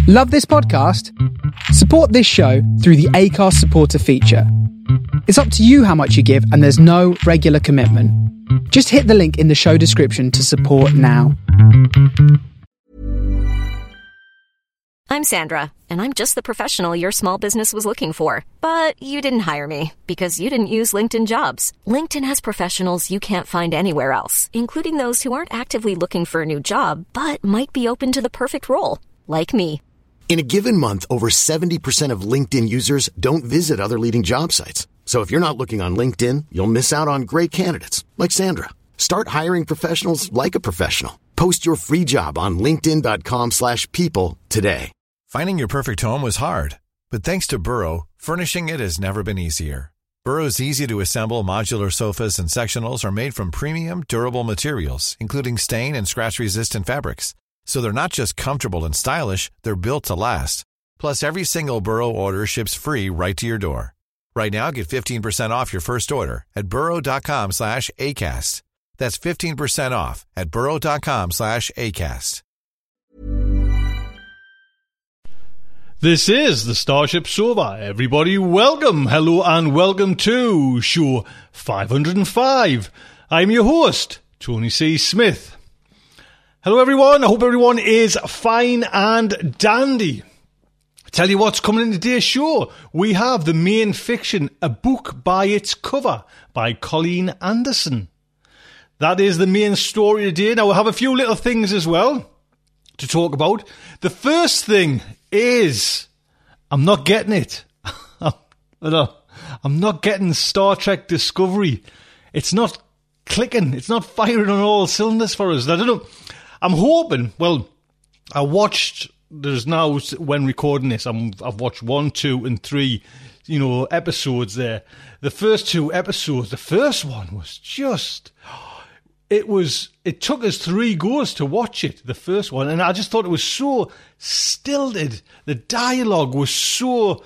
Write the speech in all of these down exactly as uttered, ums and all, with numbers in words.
Love this podcast? Support this show through the Acast supporter feature. It's up to you how much you give, and there's no regular commitment. Just hit the link in the show description to support now. I'm Sandra, and I'm just the professional your small business was looking for. But you didn't hire me because you didn't use LinkedIn Jobs. LinkedIn has professionals you can't find anywhere else, including those who aren't actively looking for a new job, but might be open to the perfect role, like me. In a given month, over seventy percent of LinkedIn users don't visit other leading job sites. So if you're not looking on LinkedIn, you'll miss out on great candidates like Sandra. Start hiring professionals like a professional. Post your free job on linkedin.com slash people today. Finding your perfect home was hard, but thanks to Burrow, furnishing it has never been easier. Burrow's easy-to-assemble modular sofas and sectionals are made from premium, durable materials, including stain and scratch-resistant fabrics. So they're not just comfortable and stylish, they're built to last. Plus, every single Burrow order ships free right to your door. Right now, get fifteen percent off your first order at burrow.com slash ACAST. That's fifteen percent off at burrow.com slash ACAST. This is the Starship Sofa. Everybody, welcome, hello, and welcome to show five hundred five. I'm your host, Tony C. Smith. Hello everyone, I hope everyone is fine and dandy. I tell you what's coming in today's show. We have the main fiction, A Book by Its Cover, by Colleen Anderson. That is the main story today. Now we'll have a few little things as well to talk about. The first thing is, I'm not getting it. I'm not getting Star Trek Discovery. It's not clicking. It's not firing on all cylinders for us. I don't know. I'm hoping, well, I watched, there's now, when recording this, I'm, I've watched one, two, and three, you know, episodes there. The first two episodes, the first one was just, it was, it took us three goes to watch it, the first one, and I just thought it was so stilted. The dialogue was so,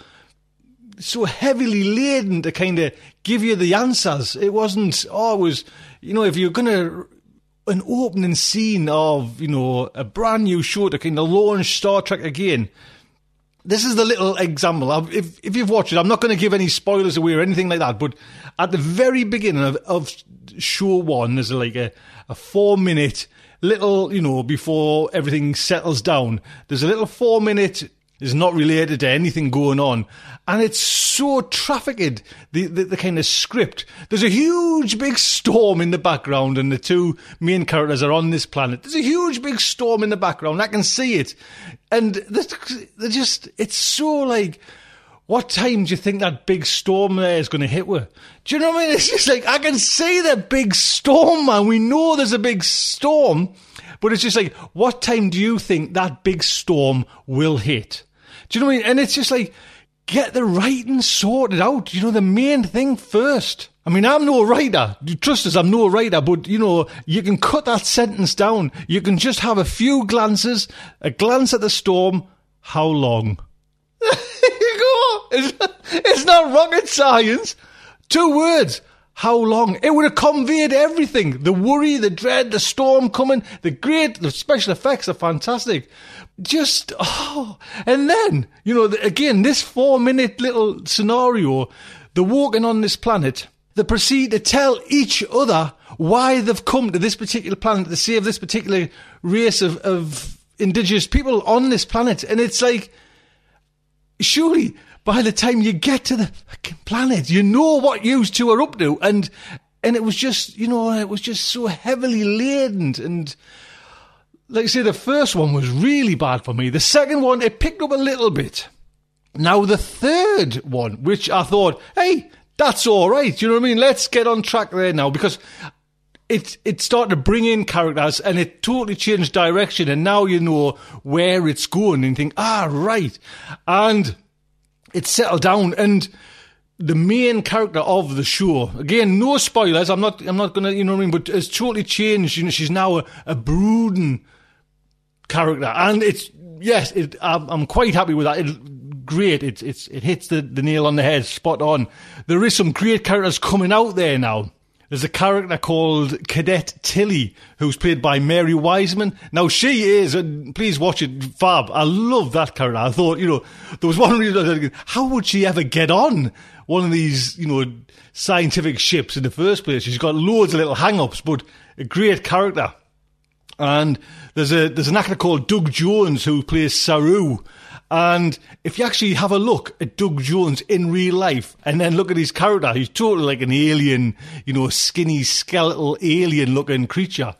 so heavily laden to kind of give you the answers. It wasn't, oh, it was, you know, if you're going to, an opening scene of, you know, a brand new show to kind of launch Star Trek again. This is the little example. I've, if if you've watched it, I'm not going to give any spoilers away or anything like that, but at the very beginning of, of show one, there's like a, a four minute little, you know, before everything settles down, there's a little four minute, is not related to anything going on. And it's so trafficked, the, the, the kind of script. There's a huge big storm in the background and the two main characters are on this planet. There's a huge big storm in the background. I can see it. And they're, they're just, it's so like, what time do you think that big storm there is going to hit with? Do you know what I mean? It's just like, I can see the big storm, man. We know there's a big storm. But it's just like, what time do you think that big storm will hit? Do you know what I mean? And it's just like, get the writing sorted out. You know, the main thing first. I mean, I'm no writer. Trust us, I'm no writer. But, you know, you can cut that sentence down. You can just have a few glances. A glance at the storm. How long? You go. It's, it's not rocket science. Two words. How long? It would have conveyed everything. The worry, the dread, the storm coming, the great, the special effects are fantastic. Just, oh, and then, you know, again, this four minute little scenario, they're walking on this planet, they proceed to tell each other why they've come to this particular planet to save this particular race of, of indigenous people on this planet. And it's like, surely by the time you get to the fucking planet, you know what you two are up to. And, and it was just, you know, it was just so heavily laden. And like I say, the first one was really bad for me. The second one, it picked up a little bit. Now, the third one, which I thought, hey, that's all right. You know what I mean? Let's get on track there now, because it it started to bring in characters and it totally changed direction. And now you know where it's going and you think, ah, right. And it settled down. And the main character of the show, again, no spoilers. I'm not, I'm not going to, you know what I mean? But it's totally changed. You know, she's now a, a brooding character. And it's, yes, it, I'm, I'm quite happy with that. It, great. It, it's, it hits the, the nail on the head, spot on. There is some great characters coming out there now there's a character called Cadet Tilly, who's played by Mary Wiseman. Now, she is, and please watch it, fab. I love that character. I thought, you know, there was one reason I was thinking, how would she ever get on one of these, you know, scientific ships in the first place? She's got loads of little hang-ups, but a great character. And there's a there's an actor called Doug Jones who plays Saru. And if you actually have a look at Doug Jones in real life and then look at his character, he's totally like an alien, you know, skinny, skeletal, alien-looking creature.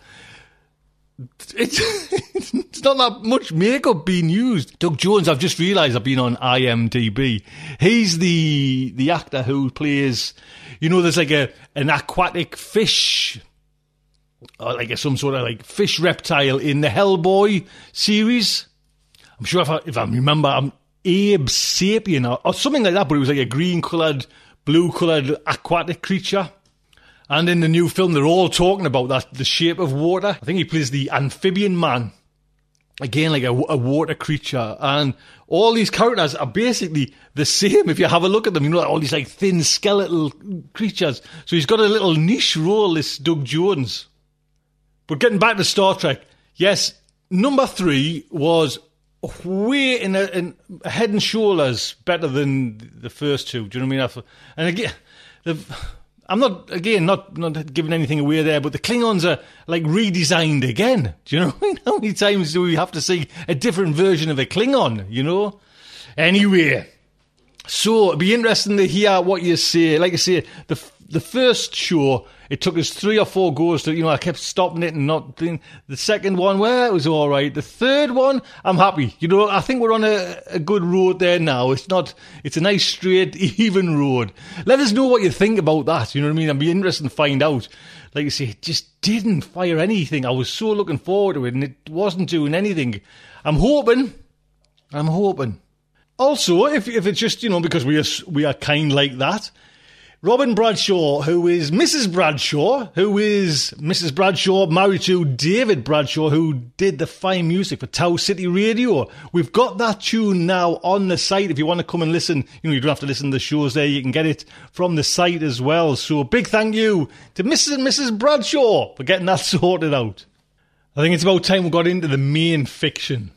It's, it's not that much makeup being used. Doug Jones, I've just realised I've been on I M D B. He's the the actor who plays, you know, there's like a an aquatic fish, or like a, some sort of like fish reptile in the Hellboy series. I'm sure if I, if I remember, I'm Abe Sapien or, or something like that, but it was like a green-coloured, blue-coloured aquatic creature. And in the new film, they're all talking about that, The Shape of Water. I think he plays the amphibian man. Again, like a, a water creature. And all these characters are basically the same if you have a look at them. You know, all these like thin skeletal creatures. So he's got a little niche role, this Doug Jones. But getting back to Star Trek, yes, number three was way in, a, in head and shoulders better than the first two. Do you know what I mean? And again, the, I'm not again not not giving anything away there, but the Klingons are like redesigned again. Do you know what I mean? How many times do we have to see a different version of a Klingon? You know. Anyway, so it'd be interesting to hear what you say. Like I say, the the first show, it took us three or four goes to, you know, I kept stopping it and not doing. The second one, well, it was all right. The third one, I'm happy. You know, I think we're on a, a good road there now. It's not, it's a nice, straight, even road. Let us know what you think about that. You know what I mean? I'd be interested to find out. Like I say, it just didn't fire anything. I was so looking forward to it and it wasn't doing anything. I'm hoping, I'm hoping. Also, if if it's just, you know, because we are, we are kind like that, Robin Bradshaw, who is Missus Bradshaw, who is Missus Bradshaw, married to David Bradshaw, who did the fine music for Tau City Radio. We've got that tune now on the site. If you want to come and listen, you know, you don't have to listen to the shows there. You can get it from the site as well. So big thank you to Missus and Missus Bradshaw for getting that sorted out. I think it's about time we got into the main fiction.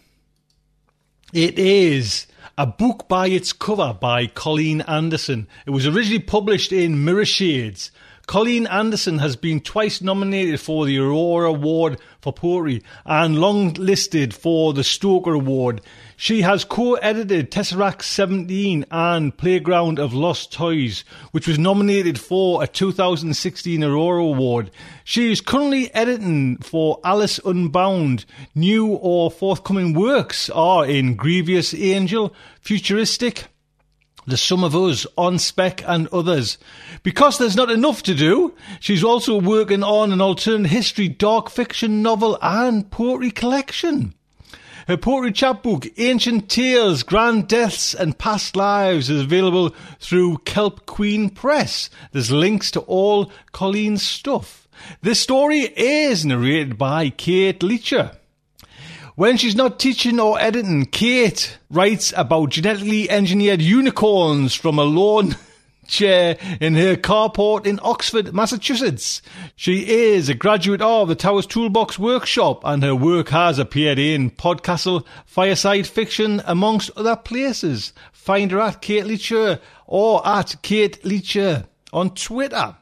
It is a book by its cover by Colleen Anderson. It was originally published in Mirror Shades. Colleen Anderson has been twice nominated for the Aurora Award for Poetry and long-listed for the Stoker Award. She has co-edited Tesseract seventeen and Playground of Lost Toys, which was nominated for a two thousand sixteen Aurora Award. She is currently editing for Alice Unbound. New or forthcoming works are in Grievous Angel, Futuristic, The Sum of Us, On Spec and others. Because there's not enough to do, she's also working on an alternate history, dark fiction novel and poetry collection. Her poetry chapbook, Ancient Tales, Grand Deaths and Past Lives, is available through Kelp Queen Press. There's links to all Colleen's stuff. This story is narrated by Kate Leacher. When she's not teaching or editing, Kate writes about genetically engineered unicorns from a lawn chair in her carport in Oxford, Massachusetts. She is a graduate of the Towers Toolbox Workshop and her work has appeared in Podcastle, Fireside Fiction, amongst other places. Find her at Kate Leacher or at Kate Leacher on Twitter.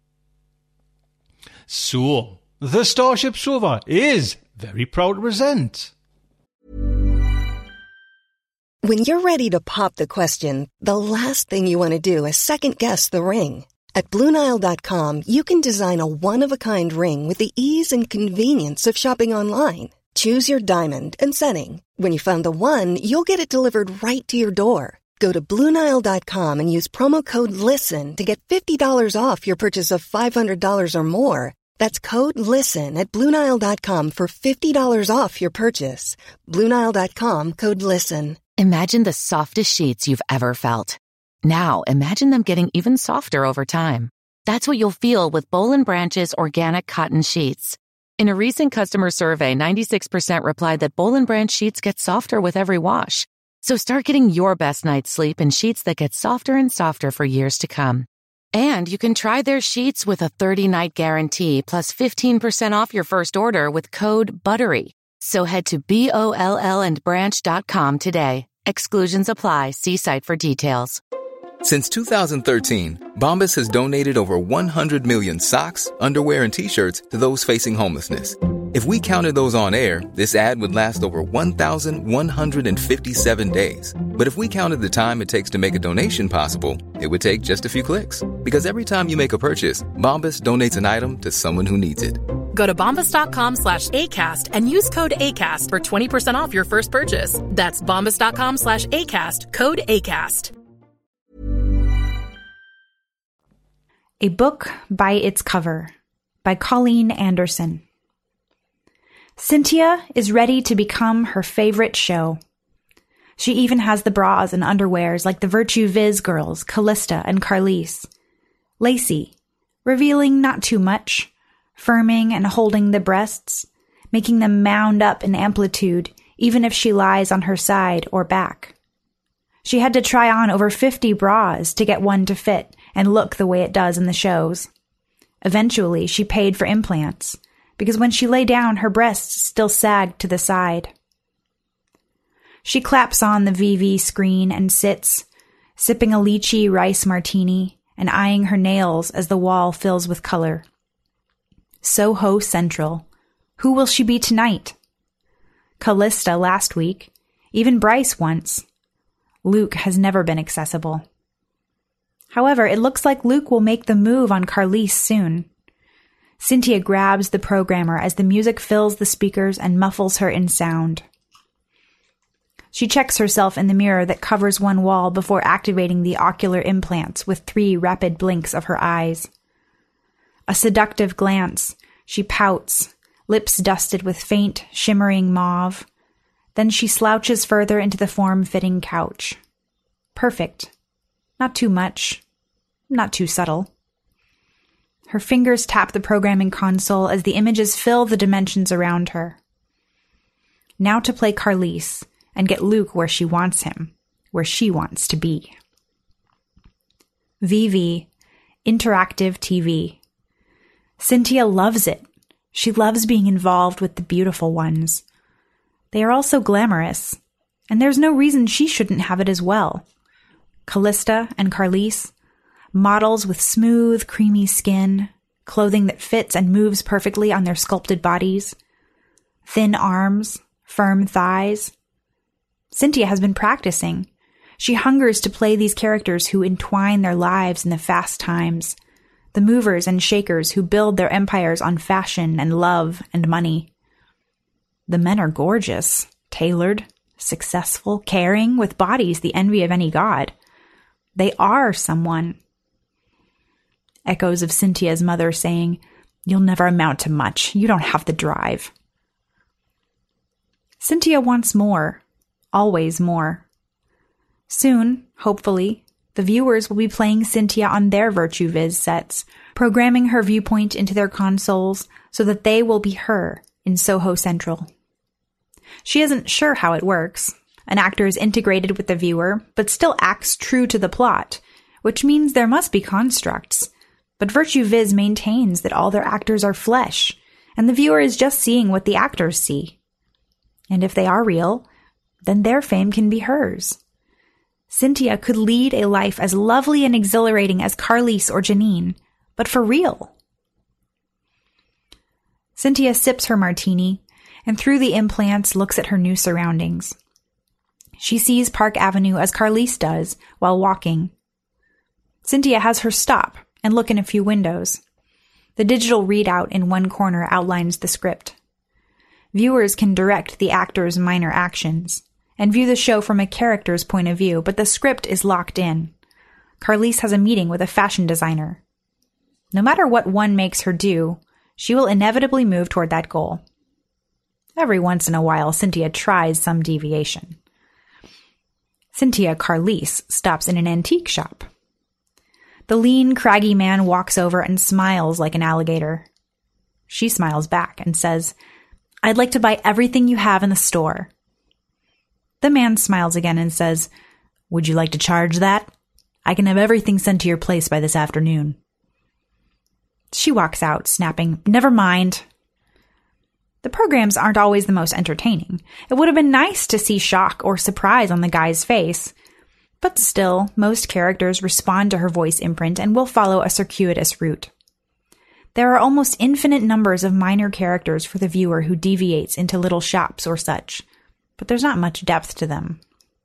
So, the Starship Sofa is very proud to present. When you're ready to pop the question, the last thing you want to do is second-guess the ring. At Blue Nile dot com, you can design a one-of-a-kind ring with the ease and convenience of shopping online. Choose your diamond and setting. When you find the one, you'll get it delivered right to your door. Go to Blue Nile dot com and use promo code LISTEN to get fifty dollars off your purchase of five hundred dollars or more. That's code LISTEN at Blue Nile dot com for fifty dollars off your purchase. Blue Nile dot com, code LISTEN. Imagine the softest sheets you've ever felt. Now, imagine them getting even softer over time. That's what you'll feel with Boll and Branch's organic cotton sheets. In a recent customer survey, ninety-six percent replied that Boll and Branch sheets get softer with every wash. So start getting your best night's sleep in sheets that get softer and softer for years to come. And you can try their sheets with a thirty-night guarantee plus fifteen percent off your first order with code BUTTERY. So head to B O L L and branch dot com today. Exclusions apply. See site for details. Since two thousand thirteen, Bombas has donated over one hundred million socks, underwear, and T-shirts to those facing homelessness. If we counted those on air, this ad would last over one thousand one hundred fifty-seven days. But if we counted the time it takes to make a donation possible, it would take just a few clicks. Because every time you make a purchase, Bombas donates an item to someone who needs it. Go to bombas.com slash ACAST and use code ACAST for twenty percent off your first purchase. That's bombas.com slash ACAST, code ACAST. A Book by Its Cover by Colleen Anderson. Cynthia is ready to become her favorite show. She even has the bras and underwears like the Virtue Viz girls, Callista and Carlise. Lacey, revealing not too much, firming and holding the breasts, making them mound up in amplitude even if she lies on her side or back. She had to try on over fifty bras to get one to fit and look the way it does in the shows. Eventually, she paid for implants, because when she lay down, her breasts still sagged to the side. She claps on the V V screen and sits, sipping a lychee rice martini and eyeing her nails as the wall fills with color. Soho Central. Who will she be tonight? Callista last week. Even Bryce once. Luke has never been accessible. However, it looks like Luke will make the move on Carlise soon. Cynthia grabs the programmer as the music fills the speakers and muffles her in sound. She checks herself in the mirror that covers one wall before activating the ocular implants with three rapid blinks of her eyes. A seductive glance, she pouts, lips dusted with faint, shimmering mauve. Then she slouches further into the form-fitting couch. Perfect. Not too much. Not too subtle. Her fingers tap the programming console as the images fill the dimensions around her. Now to play Carlise and get Luke where she wants him, where she wants to be. V V, interactive T V. Cynthia loves it. She loves being involved with the beautiful ones. They are all so glamorous, and there's no reason she shouldn't have it as well. Callista and Carlise, models with smooth, creamy skin, clothing that fits and moves perfectly on their sculpted bodies, thin arms, firm thighs. Cynthia has been practicing. She hungers to play these characters who entwine their lives in the fast times, the movers and shakers who build their empires on fashion and love and money. The men are gorgeous, tailored, successful, caring, with bodies the envy of any god. They are someone. Echoes of Cynthia's mother saying, "You'll never amount to much. You don't have the drive." Cynthia wants more. Always more. Soon, hopefully, the viewers will be playing Cynthia on their Virtue Viz sets, programming her viewpoint into their consoles so that they will be her in Soho Central. She isn't sure how it works. An actor is integrated with the viewer, but still acts true to the plot, which means there must be constructs. But Virtue Viz maintains that all their actors are flesh, and the viewer is just seeing what the actors see. And if they are real, then their fame can be hers. Cynthia could lead a life as lovely and exhilarating as Carlise or Janine, but for real. Cynthia sips her martini, and through the implants looks at her new surroundings. She sees Park Avenue as Carlise does while walking. Cynthia has her stop and look in a few windows. The digital readout in one corner outlines the script. Viewers can direct the actor's minor actions and view the show from a character's point of view, but the script is locked in. Carlise has a meeting with a fashion designer. No matter what one makes her do, she will inevitably move toward that goal. Every once in a while, Cynthia tries some deviation. Cynthia Carlise stops in an antique shop. The lean, craggy man walks over and smiles like an alligator. She smiles back and says, "I'd like to buy everything you have in the store." The man smiles again and says, "Would you like to charge that?" I can have everything sent to your place by this afternoon. She walks out, snapping, "Never mind." The programs aren't always the most entertaining. It would have been nice to see shock or surprise on the guy's face. But still, most characters respond to her voice imprint and will follow a circuitous route. There are almost infinite numbers of minor characters for the viewer who deviates into little shops or such, but there's not much depth to them.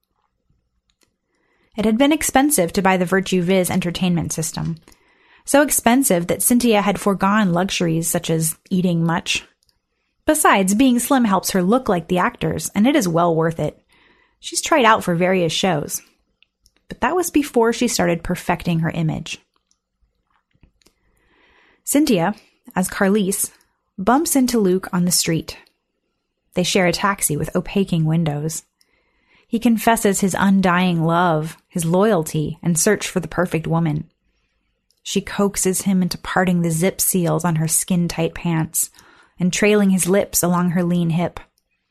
It had been expensive to buy the Virtue Viz entertainment system. So expensive that Cynthia had foregone luxuries such as eating much. Besides, being slim helps her look like the actors, and it is well worth it. She's tried out for various shows. But that was before she started perfecting her image. Cynthia, as Carlise, bumps into Luke on the street. They share a taxi with opaquing windows. He confesses his undying love, his loyalty, and search for the perfect woman. She coaxes him into parting the zip seals on her skin-tight pants and trailing his lips along her lean hip.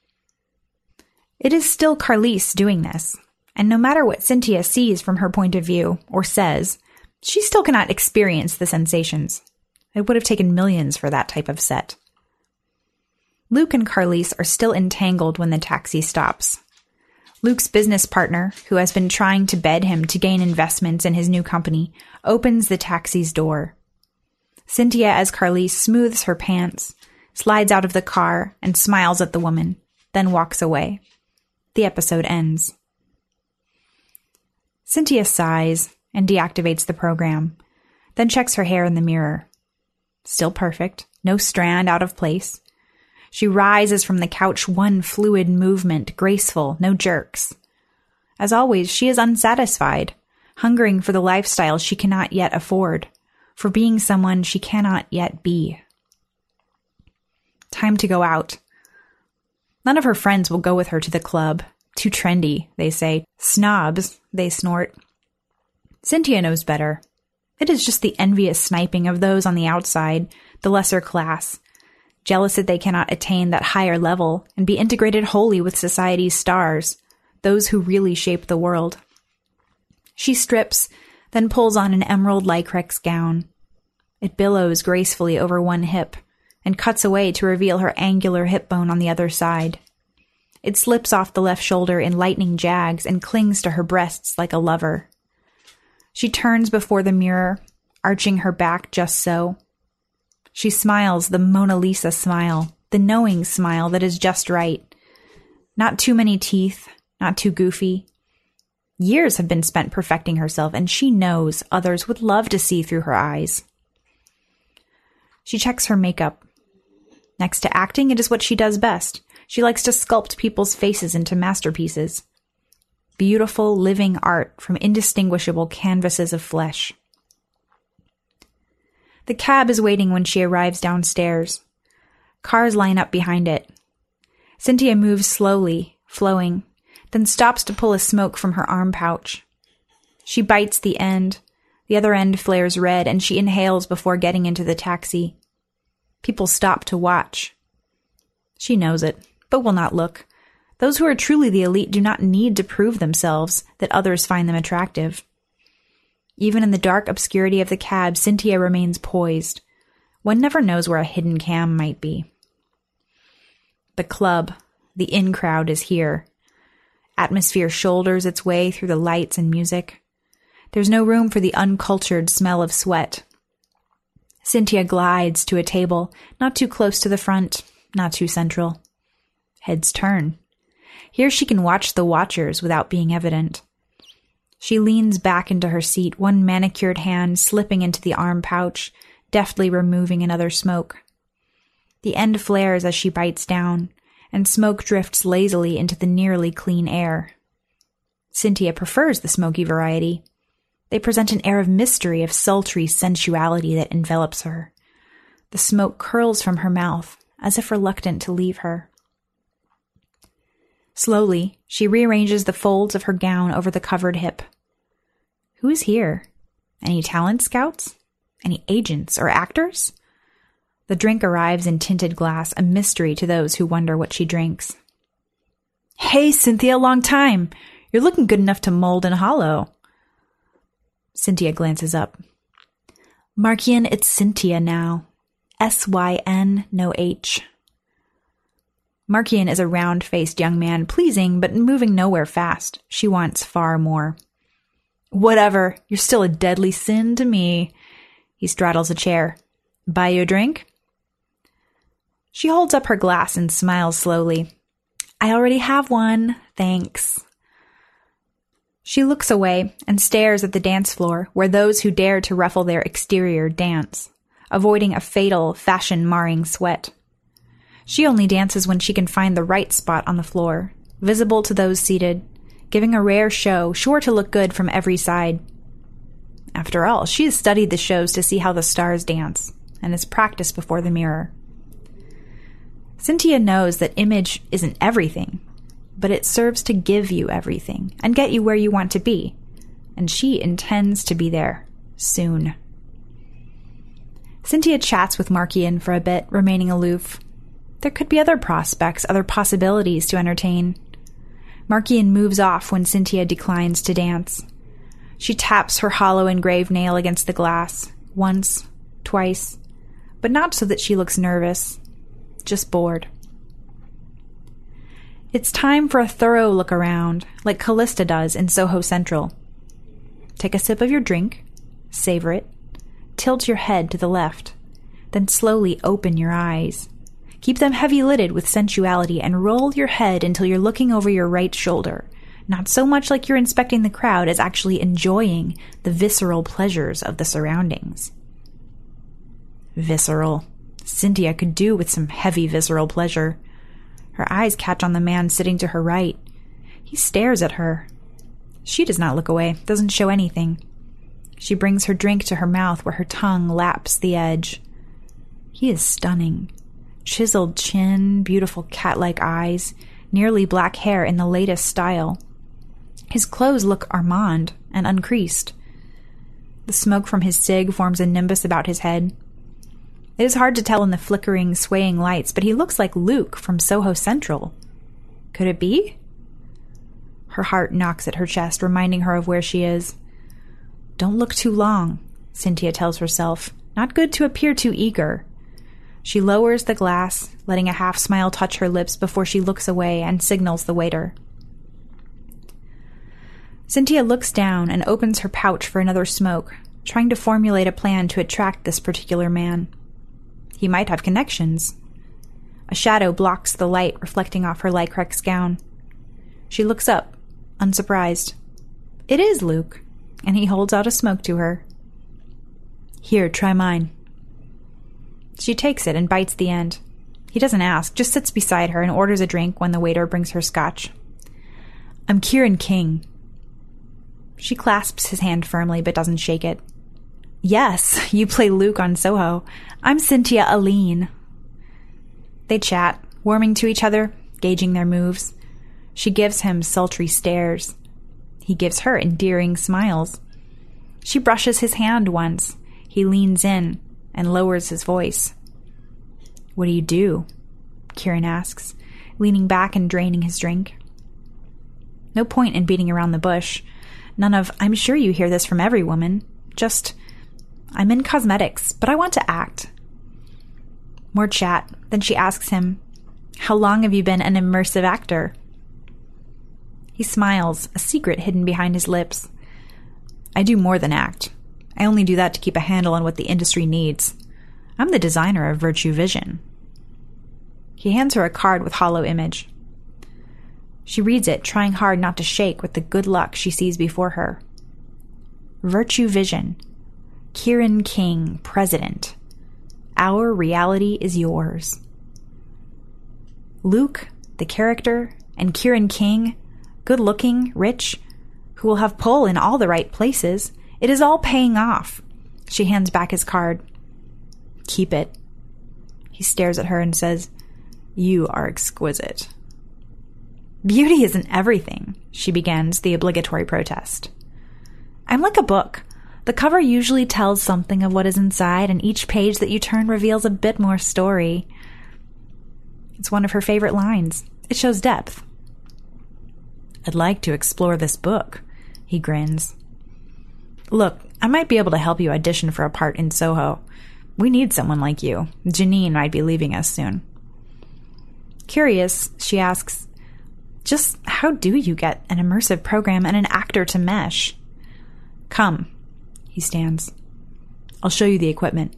It is still Carlise doing this, and no matter what Cynthia sees from her point of view, or says, she still cannot experience the sensations. It would have taken millions for that type of set. Luke and Carlise are still entangled when the taxi stops. Luke's business partner, who has been trying to bed him to gain investments in his new company, opens the taxi's door. Cynthia, as Carlise, smooths her pants, slides out of the car, and smiles at the woman, then walks away. The episode ends. Cynthia sighs and deactivates the program, then checks her hair in the mirror. Still perfect, no strand out of place. She rises from the couch, one fluid movement, graceful, no jerks. As always, she is unsatisfied, hungering for the lifestyle she cannot yet afford, for being someone she cannot yet be. Time to go out. None of her friends will go with her to the club. Too trendy, they say. Snobs, they snort. Cynthia knows better. It is just the envious sniping of those on the outside, the lesser class, jealous that they cannot attain that higher level and be integrated wholly with society's stars, those who really shape the world. She strips, then pulls on an emerald lycrex gown. It billows gracefully over one hip, and cuts away to reveal her angular hip bone on the other side. It slips off the left shoulder in lightning jags and clings to her breasts like a lover. She turns before the mirror, arching her back just so. She smiles the Mona Lisa smile, the knowing smile that is just right. Not too many teeth, not too goofy. Years have been spent perfecting herself, and she knows others would love to see through her eyes. She checks her makeup. Next to acting, it is what she does best. She likes to sculpt people's faces into masterpieces. Beautiful, living art from indistinguishable canvases of flesh. The cab is waiting when she arrives downstairs. Cars line up behind it. Cynthia moves slowly, flowing, then stops to pull a smoke from her arm pouch. She bites the end. The other end flares red, and she inhales before getting into the taxi. People stop to watch. She knows it, but will not look. Those who are truly the elite do not need to prove themselves that others find them attractive. Even in the dark obscurity of the cab, Cynthia remains poised. One never knows where a hidden cam might be. The club, the in crowd, is here. Atmosphere shoulders its way through the lights and music. There's no room for the uncultured smell of sweat. Cynthia glides to a table, not too close to the front, not too central. Heads turn. Here she can watch the watchers without being evident. She leans back into her seat, one manicured hand slipping into the arm pouch, deftly removing another smoke. The end flares as she bites down, and smoke drifts lazily into the nearly clean air. Cynthia prefers the smoky variety. They present an air of mystery, of sultry sensuality that envelops her. The smoke curls from her mouth, as if reluctant to leave her. Slowly, she rearranges the folds of her gown over the covered hip. Who is here? Any talent scouts? Any agents or actors? The drink arrives in tinted glass, a mystery to those who wonder what she drinks. Hey, Cynthia, long time. You're looking good enough to mold and hollow. Cynthia glances up. Markian, it's Cynthia now. S Y N, no H. Markian is a round-faced young man, pleasing but moving nowhere fast. She wants far more. Whatever, you're still a deadly sin to me. He straddles a chair. Buy you a drink? She holds up her glass and smiles slowly. I already have one, thanks. She looks away and stares at the dance floor where those who dare to ruffle their exterior dance, avoiding a fatal, fashion-marring sweat. She only dances when she can find the right spot on the floor, visible to those seated, giving a rare show sure to look good from every side. After all, she has studied the shows to see how the stars dance, and has practiced before the mirror. Cynthia knows that image isn't everything, but it serves to give you everything and get you where you want to be, and she intends to be there soon. Cynthia chats with Markian for a bit, remaining aloof. There could be other prospects, other possibilities to entertain. Markian moves off when Cynthia declines to dance. She taps her hollow engraved nail against the glass, once, twice, but not so that she looks nervous, just bored. It's time for a thorough look around, like Callista does in Soho Central. Take a sip of your drink, savor it, tilt your head to the left, then slowly open your eyes. Keep them heavy-lidded with sensuality and roll your head until you're looking over your right shoulder, not so much like you're inspecting the crowd as actually enjoying the visceral pleasures of the surroundings. Visceral. Cynthia could do with some heavy visceral pleasure. Her eyes catch on the man sitting to her right. He stares at her. She does not look away, doesn't show anything. She brings her drink to her mouth where her tongue laps the edge. He is stunning. Chiseled chin, beautiful cat-like eyes, nearly black hair in the latest style. His clothes look Armand and uncreased. The smoke from his cig forms a nimbus about his head. It is hard to tell in the flickering, swaying lights, but he looks like Luke from Soho Central. Could it be? Her heart knocks at her chest, reminding her of where she is. Don't look too long, Cynthia tells herself. Not good to appear too eager. She lowers the glass, letting a half-smile touch her lips before she looks away and signals the waiter. Cynthia looks down and opens her pouch for another smoke, trying to formulate a plan to attract this particular man. He might have connections. A shadow blocks the light reflecting off her lycrex gown. She looks up, unsurprised. It is Luke, and he holds out a smoke to her. Here, try mine. She takes it and bites the end. He doesn't ask, just sits beside her and orders a drink when the waiter brings her scotch. I'm Kieran King. She clasps his hand firmly but doesn't shake it. Yes, you play Luke on Soho. I'm Cynthia Aline. They chat, warming to each other, gauging their moves. She gives him sultry stares. He gives her endearing smiles. She brushes his hand once. He leans in and lowers his voice. What do you do? Kieran asks, leaning back and draining his drink. No point in beating around the bush. None of, I'm sure you hear this from every woman. Just, I'm in cosmetics, but I want to act. More chat. Then she asks him, how long have you been an immersive actor? He smiles, a secret hidden behind his lips. I do more than act. I only do that to keep a handle on what the industry needs. I'm the designer of Virtue Vision. He hands her a card with hollow image. She reads it, trying hard not to shake with the good luck she sees before her. Virtue Vision. Kieran King, President. Our reality is yours. Luke, the character, and Kieran King, good-looking, rich, who will have pull in all the right places. It is all paying off. She hands back his card. Keep it. He stares at her and says, You are exquisite. Beauty isn't everything, she begins the obligatory protest. I'm like a book. The cover usually tells something of what is inside, and each page that you turn reveals a bit more story. It's one of her favorite lines. It shows depth. I'd like to explore this book, he grins. Look, I might be able to help you audition for a part in Soho. We need someone like you. Janine might be leaving us soon. Curious, she asks, just how do you get an immersive program and an actor to mesh? Come, he stands. I'll show you the equipment.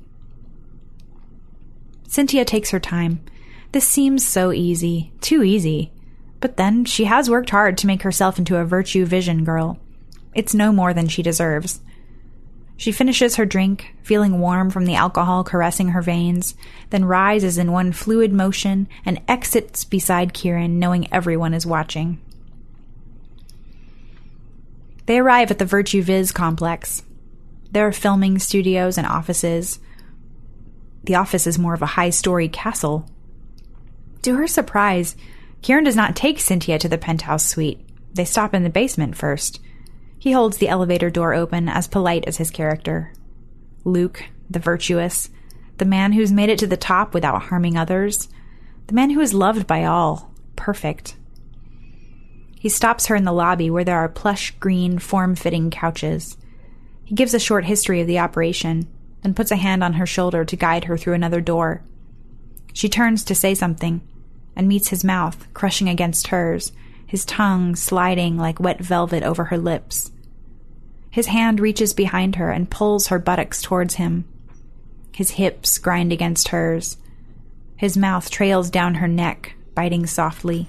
Cynthia takes her time. This seems so easy, too easy. But then she has worked hard to make herself into a Virtue Vision girl. It's no more than she deserves. She finishes her drink, feeling warm from the alcohol caressing her veins, then rises in one fluid motion and exits beside Kieran, knowing everyone is watching. They arrive at the Virtue Viz complex. There are filming studios and offices. The office is more of a high-story castle. To her surprise, Kieran does not take Cynthia to the penthouse suite. They stop in the basement first. He holds the elevator door open, as polite as his character. Luke, the virtuous, the man who's made it to the top without harming others, the man who is loved by all, perfect. He stops her in the lobby where there are plush green, form-fitting couches. He gives a short history of the operation, then puts a hand on her shoulder to guide her through another door. She turns to say something, and meets his mouth crushing against hers, his tongue sliding like wet velvet over her lips. His hand reaches behind her and pulls her buttocks towards him. His hips grind against hers. His mouth trails down her neck, biting softly.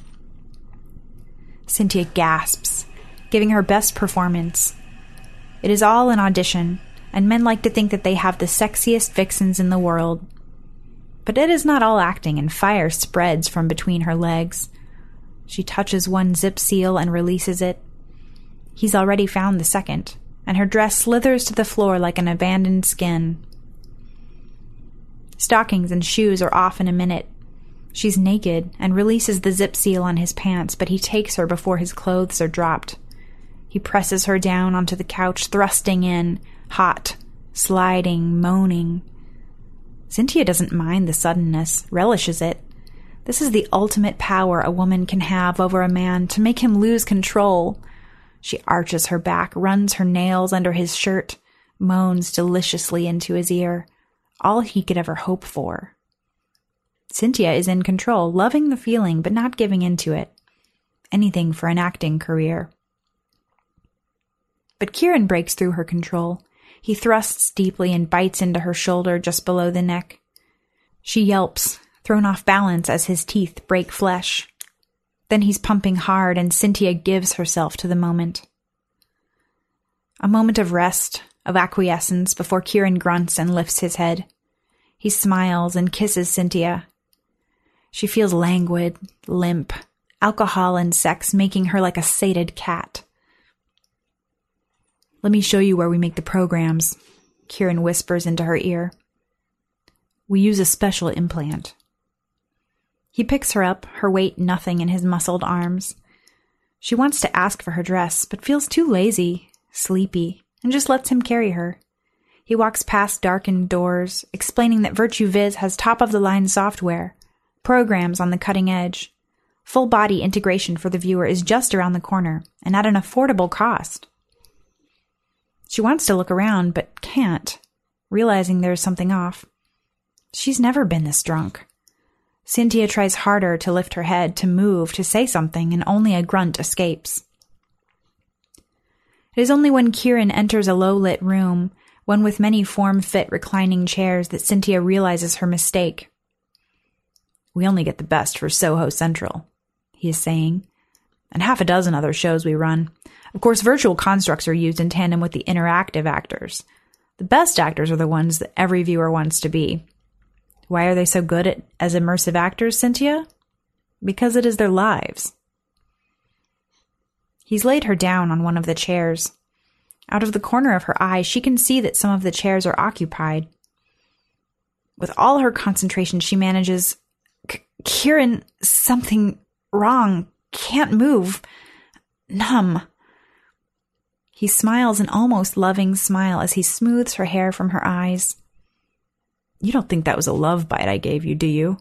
Cynthia gasps, giving her best performance. It is all an audition, and men like to think that they have the sexiest vixens in the world. But it is not all acting, and fire spreads from between her legs. She touches one zip seal and releases it. He's already found the second, and her dress slithers to the floor like an abandoned skin. Stockings and shoes are off in a minute. She's naked and releases the zip seal on his pants, but he takes her before his clothes are dropped. He presses her down onto the couch, thrusting in, hot, sliding, moaning. Cynthia doesn't mind the suddenness, relishes it. This is the ultimate power a woman can have over a man, to make him lose control. She arches her back, runs her nails under his shirt, moans deliciously into his ear. All he could ever hope for. Cynthia is in control, loving the feeling, but not giving into it. Anything for an acting career. But Kieran breaks through her control. He thrusts deeply and bites into her shoulder just below the neck. She yelps, thrown off balance as his teeth break flesh. Then he's pumping hard, and Cynthia gives herself to the moment. A moment of rest, of acquiescence, before Kieran grunts and lifts his head. He smiles and kisses Cynthia. She feels languid, limp, alcohol and sex making her like a sated cat. Let me show you where we make the programs, Kieran whispers into her ear. We use a special implant. He picks her up, her weight nothing in his muscled arms. She wants to ask for her dress, but feels too lazy, sleepy, and just lets him carry her. He walks past darkened doors, explaining that Virtue Viz has top-of-the-line software, programs on the cutting edge. Full-body integration for the viewer is just around the corner, and at an affordable cost. She wants to look around, but can't, realizing there's something off. She's never been this drunk. Cynthia tries harder to lift her head, to move, to say something, and only a grunt escapes. It is only when Kieran enters a low-lit room, one with many form-fit reclining chairs, that Cynthia realizes her mistake. We only get the best for Soho Central, he is saying, and half a dozen other shows we run. Of course, virtual constructs are used in tandem with the interactive actors. The best actors are the ones that every viewer wants to be. Why are they so good at, as immersive actors, Cynthia? Because it is their lives. He's laid her down on one of the chairs. Out of the corner of her eye, she can see that some of the chairs are occupied. With all her concentration, she manages... Kieran, something wrong. Can't move. Numb. He smiles an almost loving smile as he smooths her hair from her eyes. You don't think that was a love bite I gave you, do you?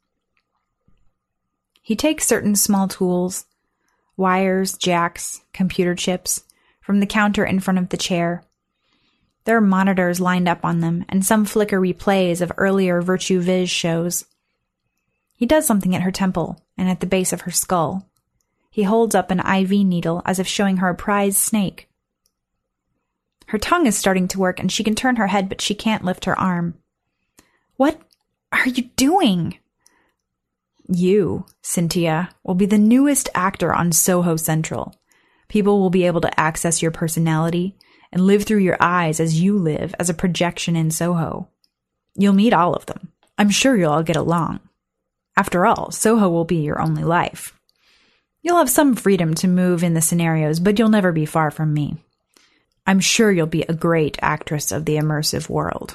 He takes certain small tools, wires, jacks, computer chips, from the counter in front of the chair. There are monitors lined up on them, and some flicker replays of earlier Virtue Viz shows. He does something at her temple and at the base of her skull. He holds up an I V needle as if showing her a prize snake. Her tongue is starting to work, and she can turn her head, but she can't lift her arm. What are you doing? You, Cynthia, will be the newest actor on Soho Central. People will be able to access your personality and live through your eyes as you live as a projection in Soho. You'll meet all of them. I'm sure you'll all get along. After all, Soho will be your only life. You'll have some freedom to move in the scenarios, but you'll never be far from me. I'm sure you'll be a great actress of the immersive world.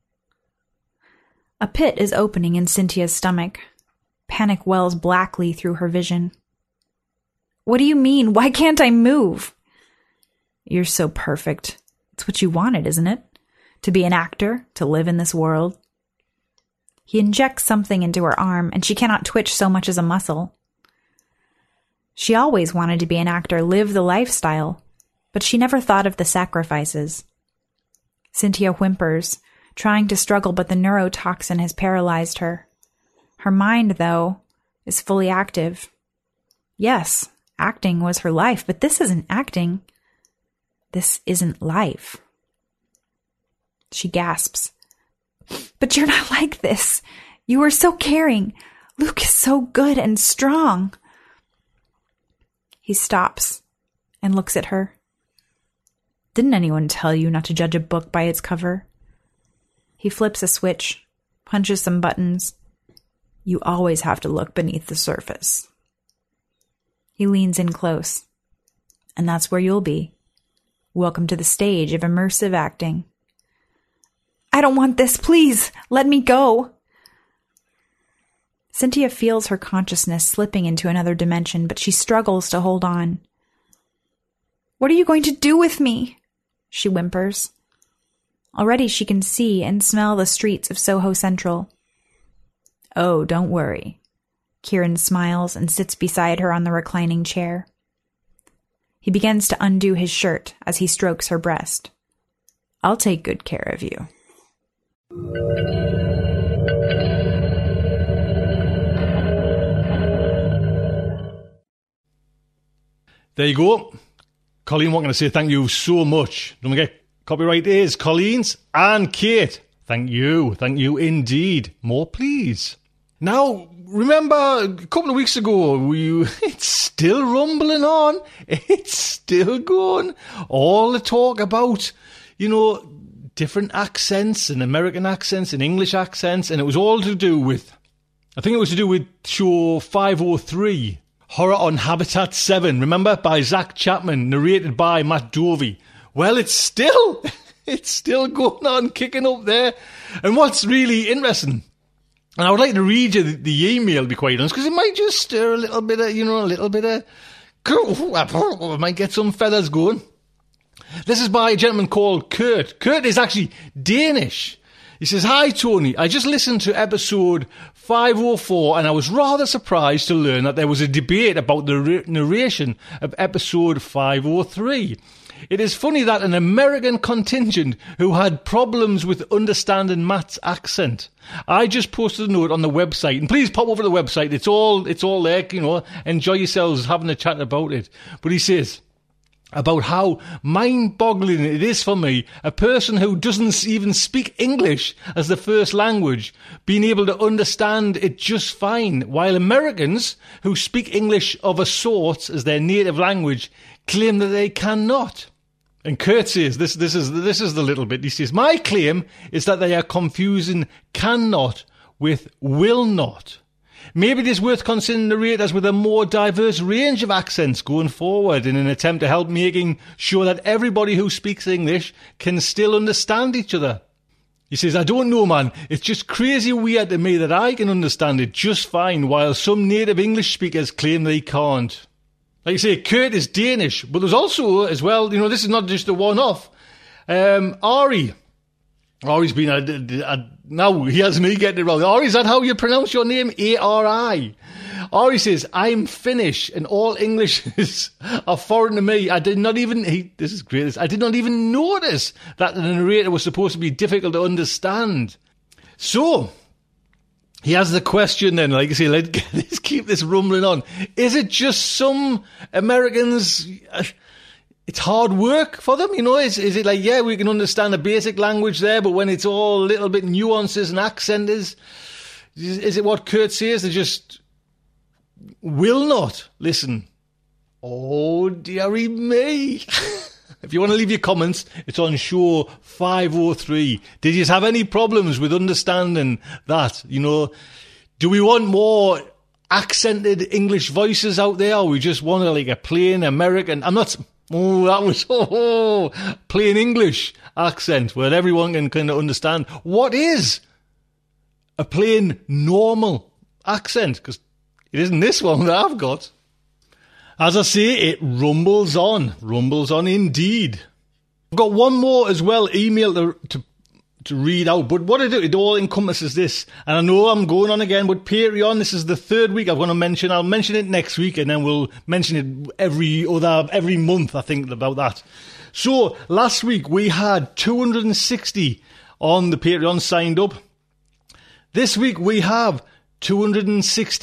A pit is opening in Cynthia's stomach. Panic wells blackly through her vision. What do you mean? Why can't I move? You're so perfect. It's what you wanted, isn't it? To be an actor, to live in this world. He injects something into her arm, and she cannot twitch so much as a muscle. She always wanted to be an actor, live the lifestyle, but she never thought of the sacrifices. Cynthia whimpers, trying to struggle, but the neurotoxin has paralyzed her. Her mind, though, is fully active. Yes, acting was her life, but this isn't acting. This isn't life. She gasps. But you're not like this. You are so caring. Luke is so good and strong. He stops and looks at her. Didn't anyone tell you not to judge a book by its cover? He flips a switch, punches some buttons. You always have to look beneath the surface. He leans in close. And that's where you'll be. Welcome to the stage of immersive acting. I don't want this, please. Let me go. Cynthia feels her consciousness slipping into another dimension, but she struggles to hold on. What are you going to do with me? She whimpers. Already she can see and smell the streets of Soho Central. Oh, don't worry. Kieran smiles and sits beside her on the reclining chair. He begins to undo his shirt as he strokes her breast. I'll take good care of you. There you go. Colleen, what can I say? Thank you so much. Don't forget, copyright is Colleen's and Kate. Thank you. Thank you indeed. More, please. Now, remember a couple of weeks ago, we, it's still rumbling on. It's still going. All the talk about, you know, different accents and American accents and English accents. And it was all to do with, I think it was to do with show five oh three. Horror on Habitat seven, remember? By Zach Chapman, narrated by Matt Dovey. Well, it's still, it's still going on, kicking up there. And what's really interesting, and I would like to read you the, the email, to be quite honest, because it might just stir a little bit of, you know, a little bit of, it might get some feathers going. This is by a gentleman called Kurt. Kurt is actually Danish. He says, hi, Tony. I just listened to episode five oh four and I was rather surprised to learn that there was a debate about the re- narration of episode five oh three. It is funny that an American contingent who had problems with understanding Matt's accent. I just posted a note on the website, and please pop over to the website. It's all, it's all there, you know, enjoy yourselves having a chat about it. But he says, about how mind-boggling it is for me, a person who doesn't even speak English as the first language, being able to understand it just fine, while Americans who speak English of a sort as their native language claim that they cannot. And Kurt says, this, this is this is the little bit, he says, my claim is that they are confusing cannot with will not. Maybe it is worth considering narrators with a more diverse range of accents going forward in an attempt to help making sure that everybody who speaks English can still understand each other. He says, I don't know, man. It's just crazy weird to me that I can understand it just fine while some native English speakers claim they can't. Like you say, Kurt is Danish, but there's also, as well, you know, this is not just a one-off. Um, Ari. Ari's been a, a, a now he has me getting it wrong. Ari, is that how you pronounce your name? A R I. Ari says, I'm Finnish and all Englishes are foreign to me. I did not even, he, this is great, I did not even notice that the narrator was supposed to be difficult to understand. So, he has the question then, like I say, let's, get, let's keep this rumbling on. Is it just some Americans, uh, it's hard work for them, you know? Is, is it like, yeah, we can understand the basic language there, but when it's all a little bit nuances and accent is, is, is it what Kurt says? They just will not listen. Oh, dearie me. If you want to leave your comments, it's on show five oh three. Did you have any problems with understanding that? You know, do we want more accented English voices out there, or we just want like a plain American? I'm not... Oh, that was oh, plain English accent where everyone can kind of understand. What is a plain normal accent? Because it isn't this one that I've got. As I say, it rumbles on. Rumbles on indeed. I've got one more as well, email to, to, to read out. But what I do, it all encompasses this. And I know I'm going on again, but Patreon, this is the third week I'm going to mention. I'll mention it next week, and then we'll mention it every other, every month, I think, about that. So, last week we had two hundred sixty on the Patreon signed up. This week we have two hundred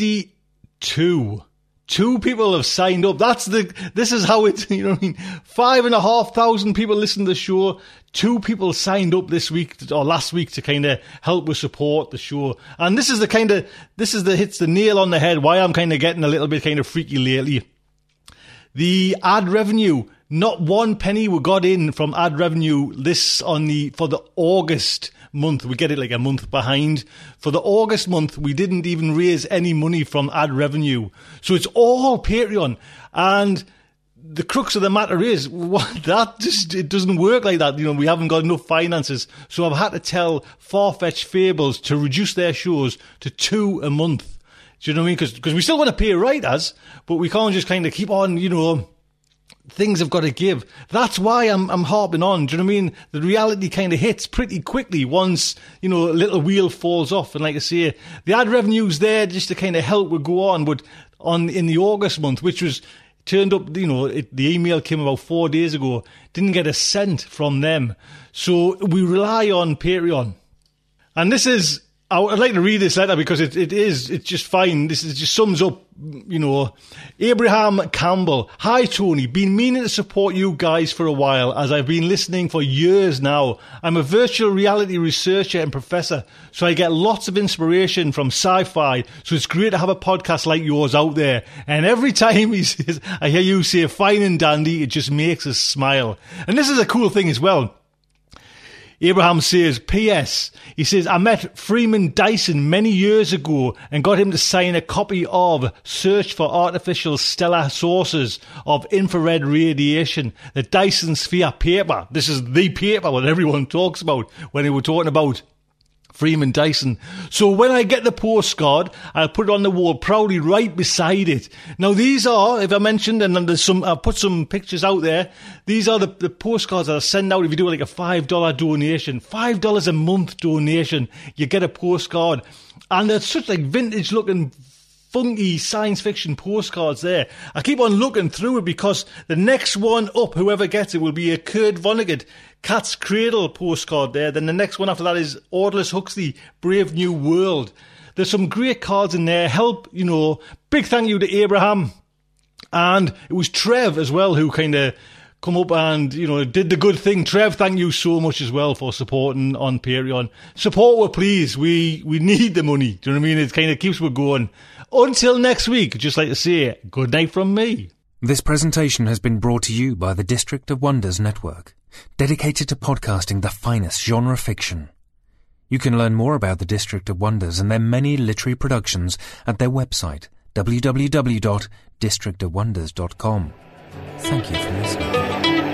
sixty-two. Two people have signed up. That's the, this is how it, you know what I mean? Five and a half thousand people listen to the show. Two people signed up this week or last week to kind of help with support the show. And this is the kind of, this is the, hits the nail on the head why I'm kind of getting a little bit kind of freaky lately. The ad revenue, not one penny we got in from ad revenue this on the, for the August month. We get it like a month behind. For the August month, we didn't even raise any money from ad revenue. So it's all Patreon. And the crux of the matter is, what, that just, it doesn't work like that. You know, we haven't got enough finances. So I've had to tell Farfetch Fables to reduce their shows to two a month. Do you know what I mean? Because we still want to pay writers, but we can't just kind of keep on, you know, things have got to give. That's why I'm I'm harping on. Do you know what I mean? The reality kind of hits pretty quickly once, you know, a little wheel falls off. And like I say, the ad revenue's there just to kind of help we go on. But on in the August month, which was turned up, you know, it, the email came about four days ago, didn't get a cent from them. So we rely on Patreon. And this is, I'd like to read this letter because it, it is, it's just fine. This is just sums up, you know, Abraham Campbell. Hi, Tony. Been meaning to support you guys for a while as I've been listening for years now. I'm a virtual reality researcher and professor, so I get lots of inspiration from sci-fi. So it's great to have a podcast like yours out there. And every time he says, I hear you say fine and dandy, it just makes us smile. And this is a cool thing as well. Abraham says, P S He says, I met Freeman Dyson many years ago and got him to sign a copy of Search for Artificial Stellar Sources of Infrared Radiation, the Dyson Sphere paper. This is the paper that everyone talks about when they were talking about Freeman Dyson. So when I get the postcard, I'll put it on the wall proudly right beside it. Now these are, if I mentioned, and then there's some, I'll put some pictures out there. These are the, the postcards that I send out if you do like a five dollar donation. five dollars a month donation. You get a postcard. And they're such like vintage looking, funky science fiction postcards there. I keep on looking through it because the next one up, whoever gets it, will be a Kurt Vonnegut Cat's Cradle postcard there. Then the next one after that is Aldous Huxley, Brave New World. There's some great cards in there. Help, you know, big thank you to Abraham. And it was Trev as well who kind of come up and, you know, did the good thing. Trev, thank you so much as well for supporting on Patreon. Support us, please. We, we need the money. Do you know what I mean? It kind of keeps us going. Until next week, just like to say, good night from me. This presentation has been brought to you by the District of Wonders Network, dedicated to podcasting the finest genre fiction. You can learn more about the District of Wonders and their many literary productions at their website, w w w dot district of wonders dot com. Thank you for listening.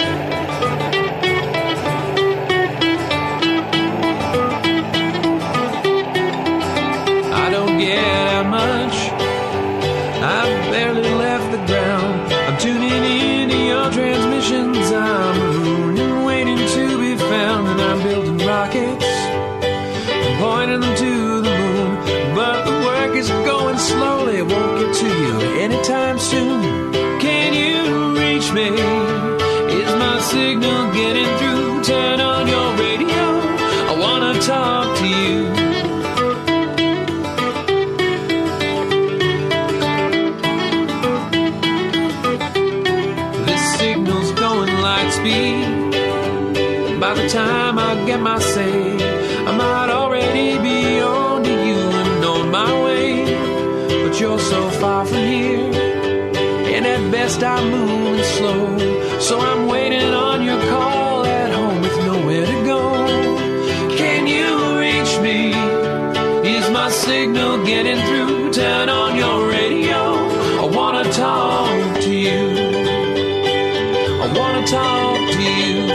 I don't get out much. I've barely left the ground. I'm tuning in to your transmissions. I'm mooning, waiting to be found. And I'm building rockets, pointing them to the moon. But the work is going slowly, won't get too signal getting through? Turn on your radio, I wanna talk to you. This signal's going light speed. By the time I get my say, I might already be on to you and on my way. But you're so far from here, and at best I'm moving slow. So I'm waiting on your call at home with nowhere to go. Can you reach me? Is my signal getting through? Turn on your radio, I wanna talk to you. I wanna talk to you.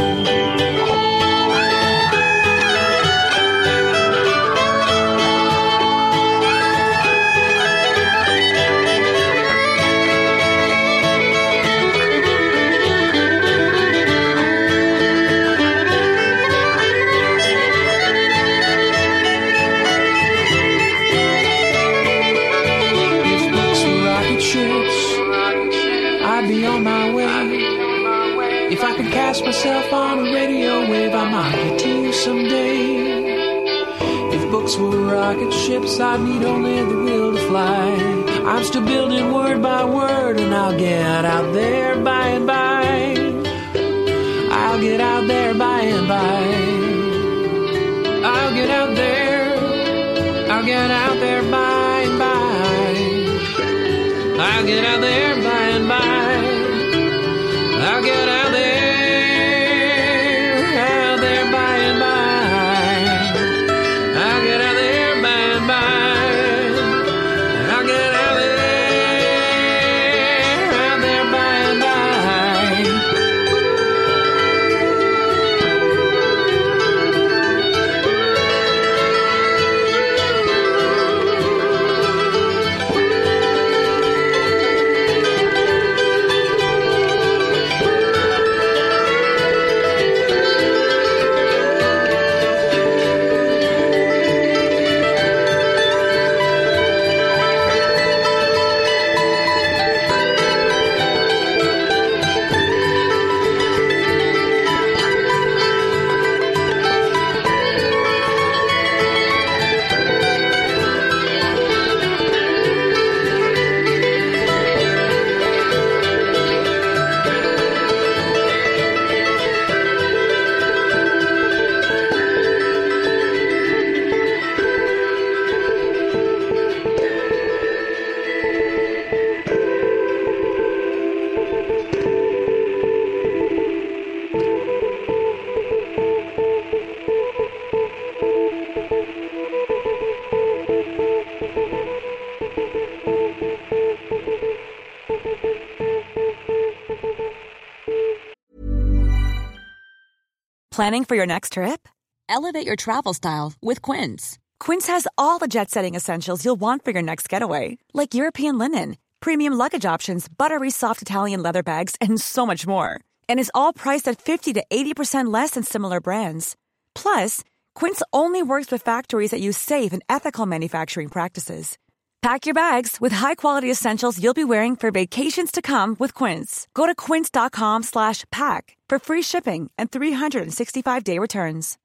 If I could cast myself on a radio wave, I might get to you someday. If books were rocket ships, I'd need only the will to fly. I'm still building word by word, and I'll get out there by and by. I'll get out there by and by. I'll get out there. I'll get out there by and by. I'll get out there by and by. I'll get out there, out there by and by. I'll get out there by and by. I'll get out there, out there by and by. Planning for your next trip? Elevate your travel style with Quince. Quince has all the jet-setting essentials you'll want for your next getaway, like European linen, premium luggage options, buttery soft Italian leather bags, and so much more. And is all priced at fifty to eighty percent less than similar brands. Plus, Quince only works with factories that use safe and ethical manufacturing practices. Pack your bags with high-quality essentials you'll be wearing for vacations to come with Quince. Go to quince.com slash pack for free shipping and three sixty-five day returns.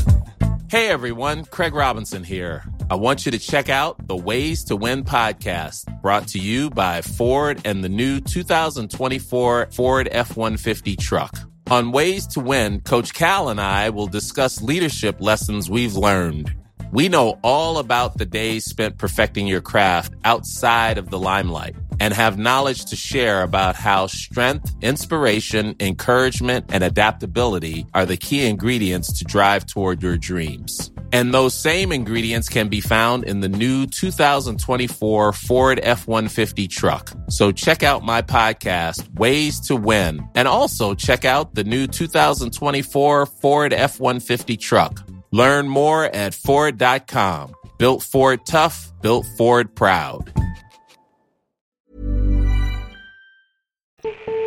Hey everyone, Craig Robinson here. I want you to check out the Ways to Win podcast, brought to you by Ford and the new two thousand twenty-four Ford F one fifty truck. On Ways to Win, Coach Cal and I will discuss leadership lessons we've learned. We know all about the days spent perfecting your craft outside of the limelight and have knowledge to share about how strength, inspiration, encouragement, and adaptability are the key ingredients to drive toward your dreams. And those same ingredients can be found in the new two thousand twenty-four Ford F one fifty truck. So check out my podcast, Ways to Win, and also check out the new two thousand twenty-four Ford F one fifty truck. Learn more at Ford dot com. Built Ford tough, built Ford proud.